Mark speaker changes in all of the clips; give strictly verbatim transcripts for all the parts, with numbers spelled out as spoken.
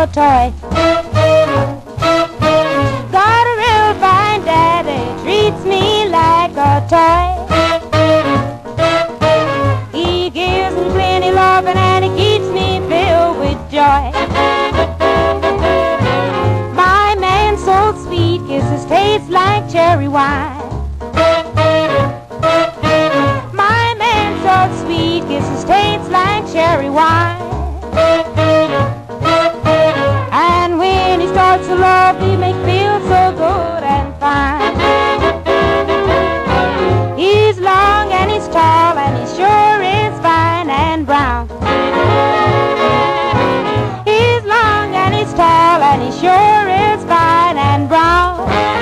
Speaker 1: toy. Got a real fine daddy, treats me like a toy. He gives me plenty loving and he keeps me filled with joy. My man so sweet, kisses taste like cherry wine. My man so sweet, kisses taste like cherry wine. And when he starts to love, he makes feel so good and fine. He's long and he's tall and he sure is fine and brown. He's long and he's tall and he sure is fine and brown.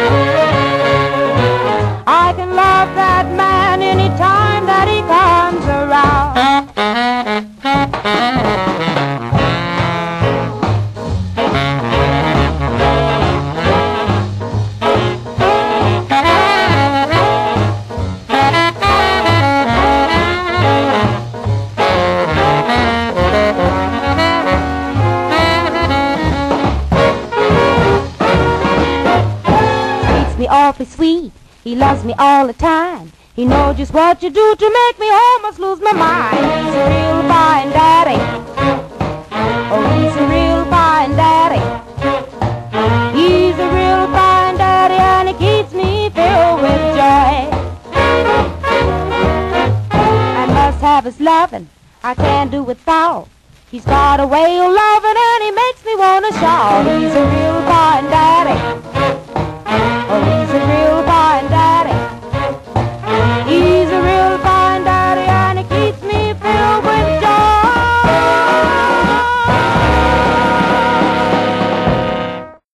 Speaker 1: I can love that man any time that he comes around. Me awfully sweet, he loves me all the time. He knows just what you do to make me almost lose my mind. He's a real fine daddy. Oh, he's a real fine daddy. He's a real fine daddy and he keeps me filled with joy. I must have his loving, I can't do without. He's got a way of loving and he makes me wanna shout. He's a